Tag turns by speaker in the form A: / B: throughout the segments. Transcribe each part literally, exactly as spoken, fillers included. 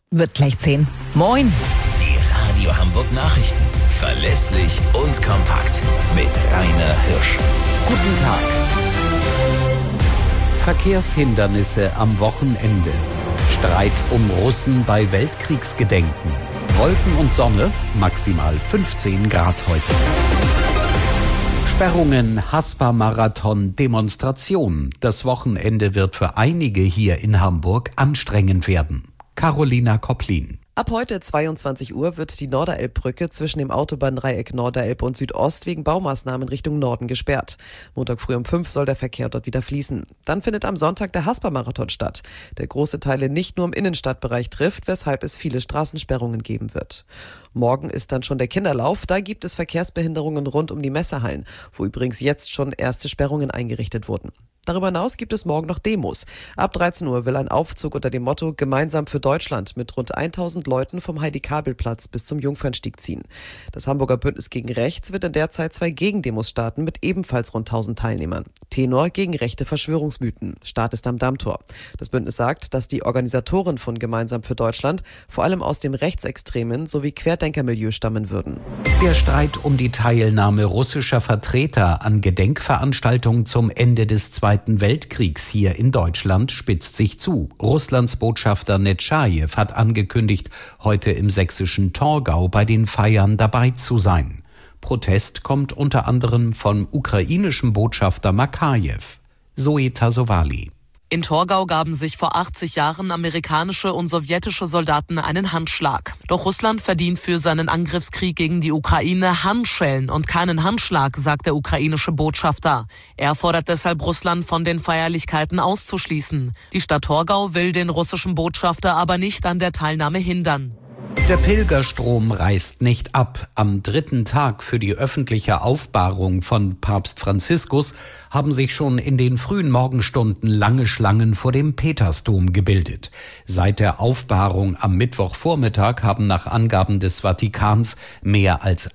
A: Wird gleich zehn. Moin.
B: Die Radio Hamburg Nachrichten. Verlässlich und kompakt. Mit Rainer Hirsch.
C: Guten Tag. Verkehrshindernisse am Wochenende. Streit um Russen bei Weltkriegsgedenken. Wolken und Sonne, maximal fünfzehn Grad heute. Sperrungen, Haspa-Marathon, Demonstration. Das Wochenende wird für einige hier in Hamburg anstrengend werden. Carolina Kopplin.
D: Ab heute zweiundzwanzig Uhr wird die Norderelbbrücke zwischen dem Autobahndreieck Norderelb und Südost wegen Baumaßnahmen Richtung Norden gesperrt. Montag früh um fünf soll der Verkehr dort wieder fließen. Dann findet am Sonntag der Haspa-Marathon statt, der große Teile nicht nur im Innenstadtbereich trifft, weshalb es viele Straßensperrungen geben wird. Morgen ist dann schon der Kinderlauf, da gibt es Verkehrsbehinderungen rund um die Messehallen, wo übrigens jetzt schon erste Sperrungen eingerichtet wurden. Darüber hinaus gibt es morgen noch Demos. Ab dreizehn Uhr will ein Aufzug unter dem Motto Gemeinsam für Deutschland mit rund tausend Leuten vom Heidi-Kabel-Platz bis zum Jungfernstieg ziehen. Das Hamburger Bündnis gegen Rechts wird in der Zeit zwei Gegendemos starten mit ebenfalls rund tausend Teilnehmern. Tenor gegen rechte Verschwörungsmythen. Start ist am Dammtor. Das Bündnis sagt, dass die Organisatoren von Gemeinsam für Deutschland vor allem aus dem rechtsextremen sowie Querdenkermilieu stammen würden.
C: Der Streit um die Teilnahme russischer Vertreter an Gedenkveranstaltungen zum Ende des Zweiten Weltkriegs hier in Deutschland spitzt sich zu. Russlands Botschafter Netschajew hat angekündigt, heute im sächsischen Torgau bei den Feiern dabei zu sein. Protest kommt unter anderem vom ukrainischen Botschafter Makajew. Zoe Tasovali.
E: In Torgau gaben sich vor achtzig Jahren amerikanische und sowjetische Soldaten einen Handschlag. Doch Russland verdient für seinen Angriffskrieg gegen die Ukraine Handschellen und keinen Handschlag, sagt der ukrainische Botschafter. Er fordert deshalb Russland von den Feierlichkeiten auszuschließen. Die Stadt Torgau will den russischen Botschafter aber nicht an der Teilnahme hindern.
C: Der Pilgerstrom reißt nicht ab. Am dritten Tag für die öffentliche Aufbahrung von Papst Franziskus haben sich schon in den frühen Morgenstunden lange Schlangen vor dem Petersdom gebildet. Seit der Aufbahrung am Mittwochvormittag haben nach Angaben des Vatikans mehr als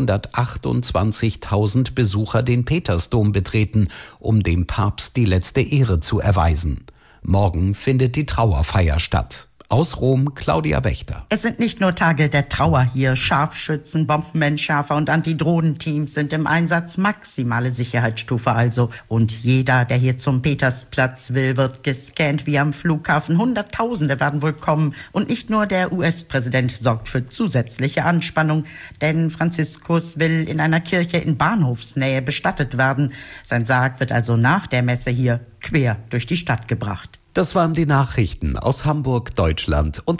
C: hundertachtundzwanzigtausend Besucher den Petersdom betreten, um dem Papst die letzte Ehre zu erweisen. Morgen findet die Trauerfeier statt. Aus Rom, Claudia Wächter.
F: Es sind nicht nur Tage der Trauer hier. Scharfschützen, Bombenentschärfer und Antidrohnenteams sind im Einsatz. Maximale Sicherheitsstufe also. Und jeder, der hier zum Petersplatz will, wird gescannt wie am Flughafen. Hunderttausende werden wohl kommen. Und nicht nur der U S-Präsident sorgt für zusätzliche Anspannung. Denn Franziskus will in einer Kirche in Bahnhofsnähe bestattet werden. Sein Sarg wird also nach der Messe hier quer durch die Stadt gebracht.
C: Das waren die Nachrichten aus Hamburg, Deutschland und